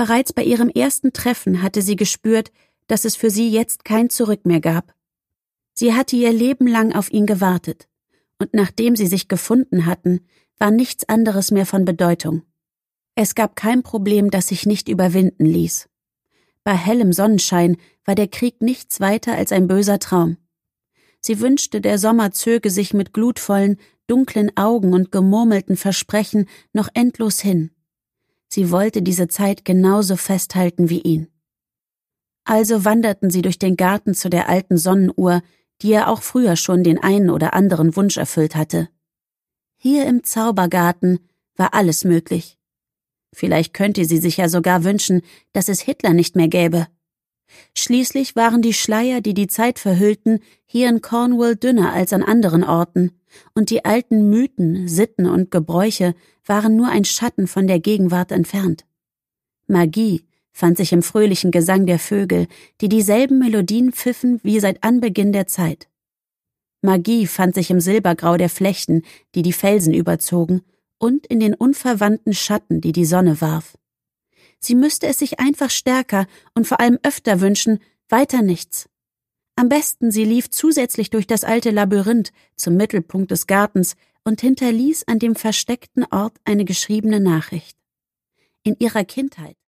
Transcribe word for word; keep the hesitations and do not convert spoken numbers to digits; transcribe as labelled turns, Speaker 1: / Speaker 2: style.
Speaker 1: Bereits bei ihrem ersten Treffen hatte sie gespürt, dass es für sie jetzt kein Zurück mehr gab. Sie hatte ihr Leben lang auf ihn gewartet, und nachdem sie sich gefunden hatten, war nichts anderes mehr von Bedeutung. Es gab kein Problem, das sich nicht überwinden ließ. Bei hellem Sonnenschein war der Krieg nichts weiter als ein böser Traum. Sie wünschte, der Sommer zöge sich mit glutvollen, dunklen Augen und gemurmelten Versprechen noch endlos hin. Sie wollte diese Zeit genauso festhalten wie ihn. Also wanderten sie durch den Garten zu der alten Sonnenuhr, die ja auch früher schon den einen oder anderen Wunsch erfüllt hatte. Hier im Zaubergarten war alles möglich. Vielleicht könnte sie sich ja sogar wünschen, dass es Hitler nicht mehr gäbe. Schließlich waren die Schleier, die die Zeit verhüllten, hier in Cornwall dünner als an anderen Orten, und die alten Mythen, Sitten und Gebräuche waren nur ein Schatten von der Gegenwart entfernt. Magie fand sich im fröhlichen Gesang der Vögel, die dieselben Melodien pfiffen wie seit Anbeginn der Zeit. Magie fand sich im Silbergrau der Flechten, die die Felsen überzogen, und in den unverwandten Schatten, die die Sonne warf. Sie müsste es sich einfach stärker und vor allem öfter wünschen, weiter nichts. Am besten, sie lief zusätzlich durch das alte Labyrinth zum Mittelpunkt des Gartens und hinterließ an dem versteckten Ort eine geschriebene Nachricht. In ihrer Kindheit